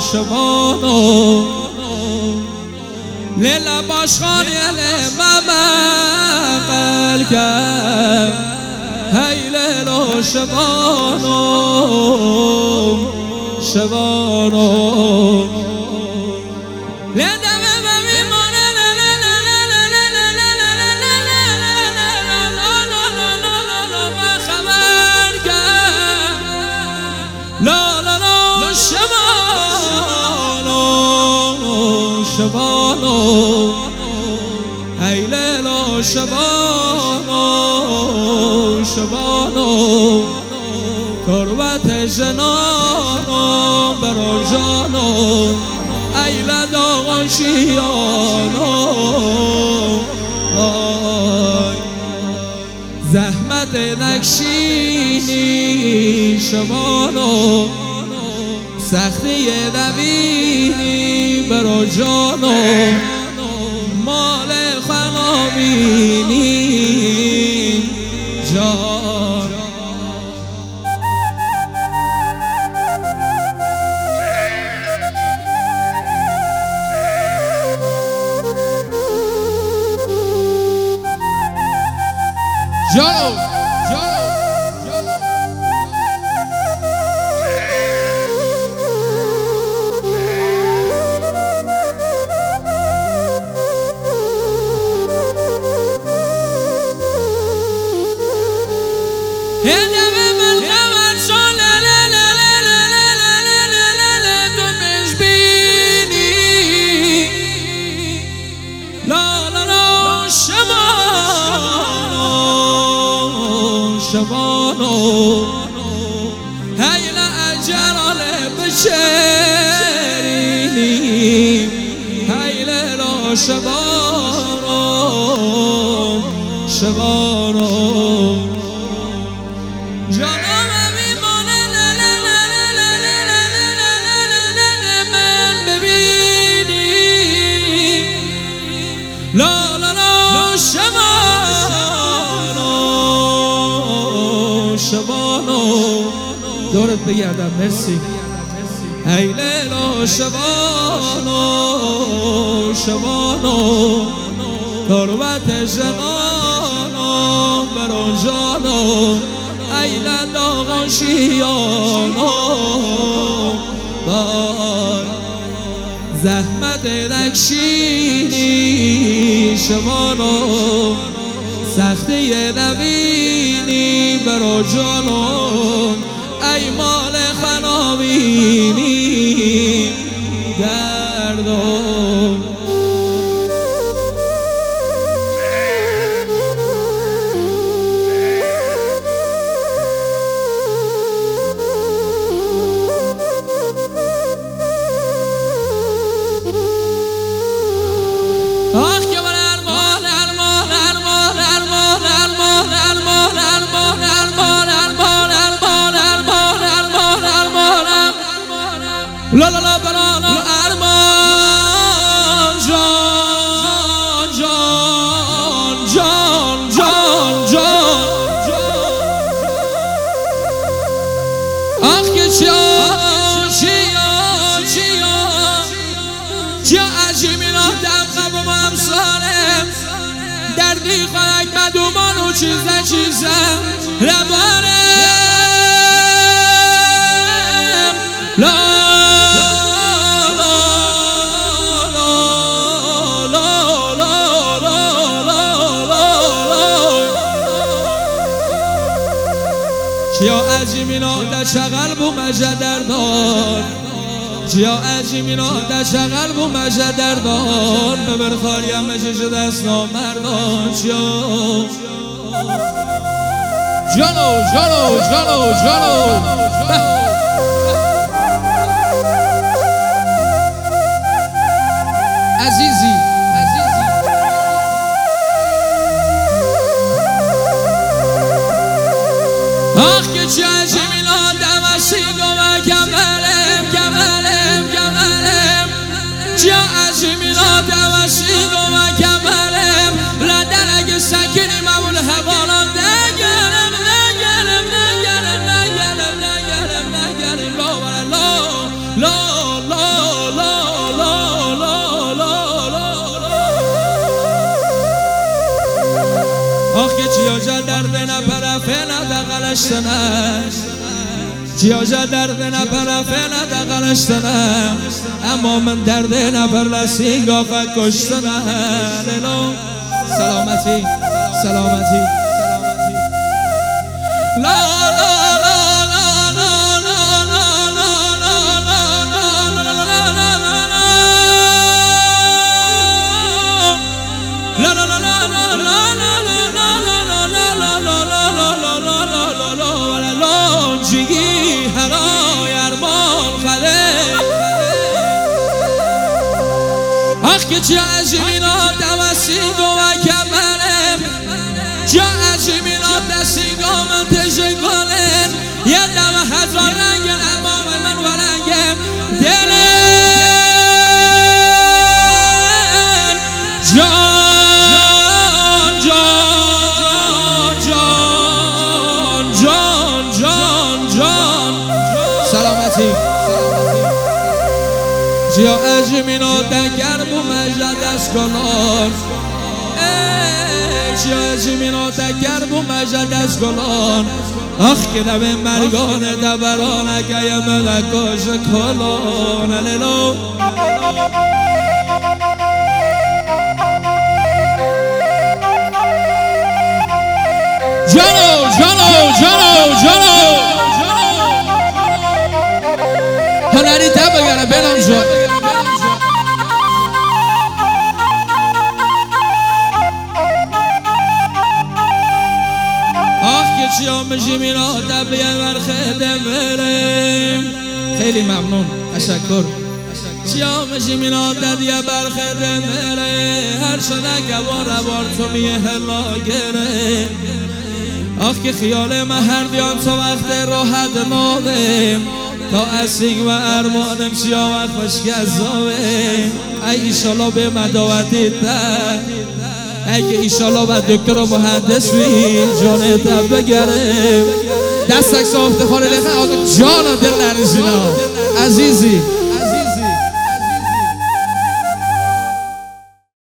شبانو لیلا باشخانی ماما قلقم هی لیلا شبانو شبانو شبانو ای لیلا شبانو شبانو تربت جنانو برو جانو ای لدا غشیانو زحمت نکشینی شبانو سختی دوینی برو جانو مال خنابینی جان جانو شبانو هی لأجرال بشرینی هی لیلا شبانو شبانو جانم میمانه من ببینی لا لا لا شبانو دورت بگردم مرسی ای لیلا شبانو شبانو تربت جنانو برو جانو ای لدا غشیانو زحمت نکشینی شبانو سختی نبینی برو جانو ای مال خنابینی دردو لا لا لا برانا ارمان جان جان جان جان جان آخ که چیا عجیمینا دم قبوم امسالم دردی خواهک مدومان و چیزم ربارم لا چیا عجیمینا در شغل بو مجدردان چیا عجیمینا در شغل بو مجدردان ببر خاریم مجش دست نامردان چیا جانو جانو جانو جانو عزیزی آخ که چه عجیمینا دمشی گوه کمرم چه عجیمینا دمشی گوه کمرم لدن اگه سکنی ممول حوالان نگرم جا درد نپره فعلا دقلشتنه جا درد نپره فعلا دقلشتنه اما من درد نپره سینگا کشتنه لیلو سلامتی سلامتی لا لا جیگی هرای ارمان خده آخ که چه عجیمینا دوسیگو و کمرم چه عجیمینا دستیگو من تشکلم یه دم هزار رنگ امام من و رنگم دلم جان جان جان جان جان جان سلامتی جیا اجمینو دگر بو مجد از گلان جیا اجمینو دگر بو مجد از گلان آخ که دب مرگان دبران اگه ملکاش کلان لیلو جانو جانو جانو جانو هنری تب بگره بینم شد آخ که چیا میشی مینا تبیه برخده برم خیلی ممنون تشکر چیا میشی مینا تبیه برخده بره هر شده گوار بار تو میه هلا گره آخ که خیال من هر دیان تو وقت راحت نادم تا اسیگ و ارمانم چیا وقت خوشگذابه ای ایشالا به مداوتی تر اگه ایشالا و دکتر و مهندس بی جانت بگرم دستک ساخته خانه لخه آقا جانا دل نرزینا عزیزی